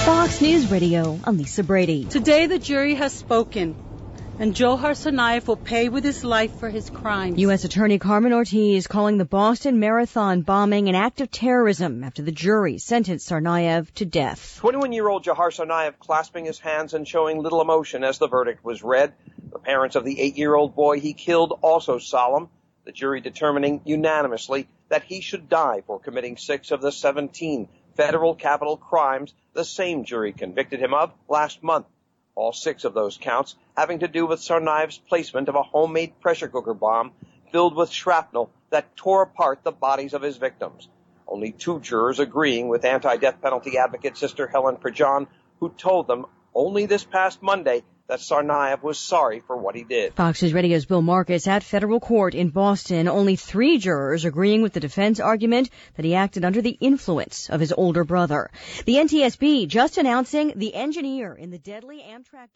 Fox News Radio, I'm Lisa Brady. Today the jury has spoken, and Dzhokhar Tsarnaev will pay with his life for his crimes. U.S. Attorney Carmen Ortiz calling the Boston Marathon bombing an act of terrorism after the jury sentenced Tsarnaev to death. 21-year-old Dzhokhar Tsarnaev clasping his hands and showing little emotion as the verdict was read. The parents of the 8-year-old boy he killed also solemn. The jury determining unanimously that he should die for committing 6 of the 17 federal capital crimes the same jury convicted him of last month. All 6 of those counts having to do with Tsarnaev's placement of a homemade pressure cooker bomb filled with shrapnel that tore apart the bodies of his victims. Only 2 jurors agreeing with anti-death penalty advocate Sister Helen Prejean, who told them only this past Monday that Tsarnaev was sorry for what he did. Fox News Radio's Bill Marcus at federal court in Boston. Only 3 jurors agreeing with the defense argument that he acted under the influence of his older brother. The NTSB just announcing the engineer in the deadly Amtrak